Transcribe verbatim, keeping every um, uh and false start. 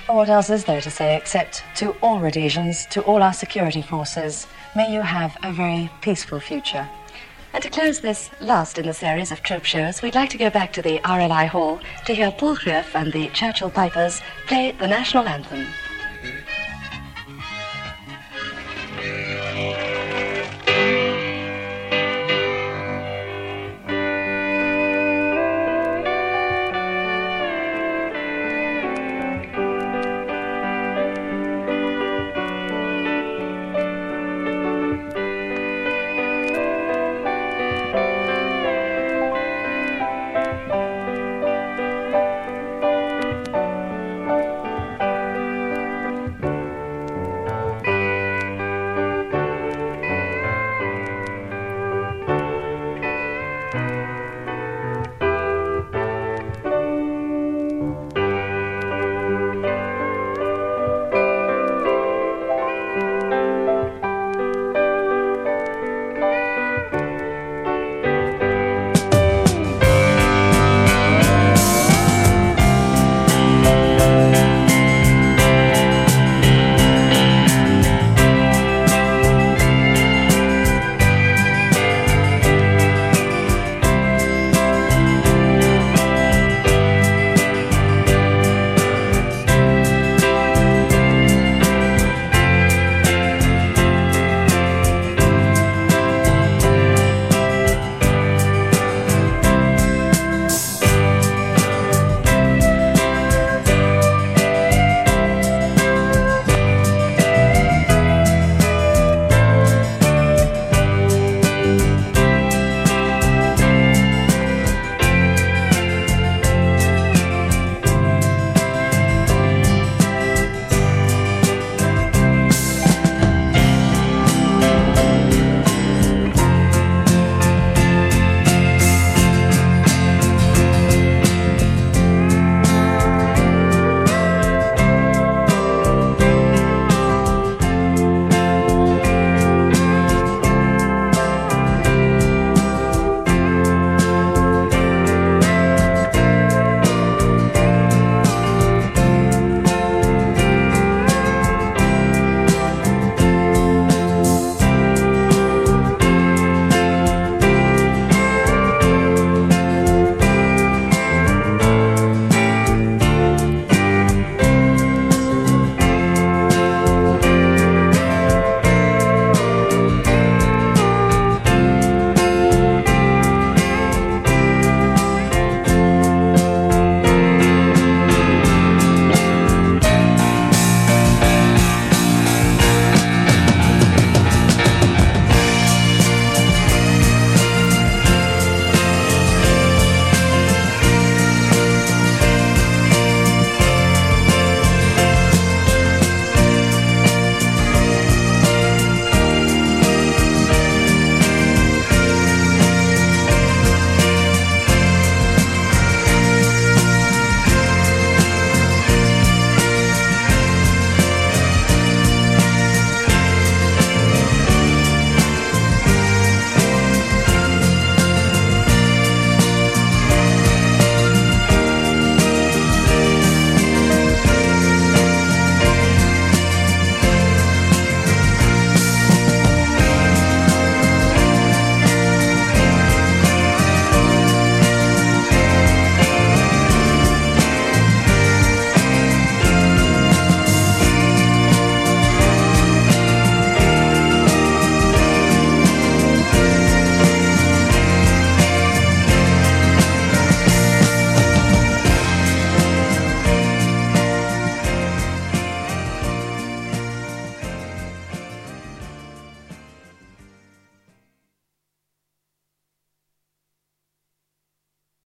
Well, what else is there to say except to all Rhodesians, to all our security forces, may you have a very peaceful future. And to close this last in the series of troop shows, we'd like to go back to the R L I Hall to hear Paul Cruyff and the Churchill Pipers play the national anthem.